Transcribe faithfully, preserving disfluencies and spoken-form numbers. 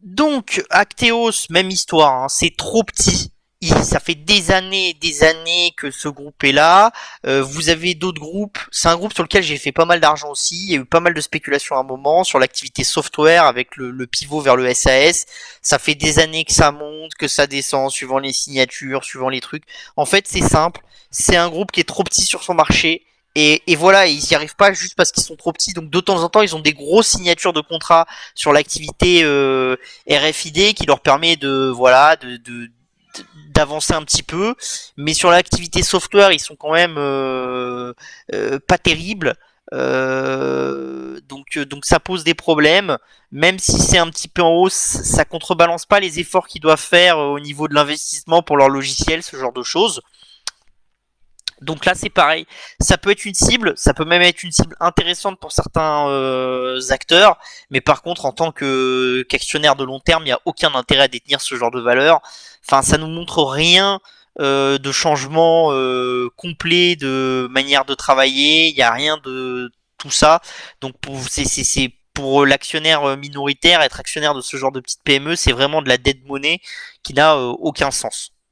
Donc, Acteos, même histoire, hein, c'est trop petit. Il, ça fait des années et des années que ce groupe est là. Euh, vous avez d'autres groupes. C'est un groupe sur lequel j'ai fait pas mal d'argent aussi. Il y a eu pas mal de spéculation à un moment sur l'activité software avec le, le pivot vers le S A S. Ça fait des années que ça monte, que ça descend, suivant les signatures, suivant les trucs. En fait, c'est simple. C'est un groupe qui est trop petit sur son marché. Et, et voilà, ils n'y arrivent pas juste parce qu'ils sont trop petits. Donc de temps en temps, ils ont des grosses signatures de contrats sur l'activité euh, R F I D qui leur permet de voilà de, de d'avancer un petit peu, mais sur l'activité software, ils sont quand même euh, euh, pas terribles. Euh, donc, donc ça pose des problèmes. Même si c'est un petit peu en hausse, ça contrebalance pas les efforts qu'ils doivent faire au niveau de l'investissement pour leur logiciel, ce genre de choses. Donc là, c'est pareil. Ça peut être une cible, ça peut même être une cible intéressante pour certains euh, acteurs, mais par contre, en tant que qu'actionnaire de long terme, il n'y a aucun intérêt à détenir ce genre de valeur. Enfin, ça nous montre rien euh, de changement euh, complet de manière de travailler. Il n'y a rien de tout ça. Donc, pour, c'est, c'est, c'est pour l'actionnaire minoritaire, être actionnaire de ce genre de petite P M E, c'est vraiment de la dead money qui n'a euh, aucun sens.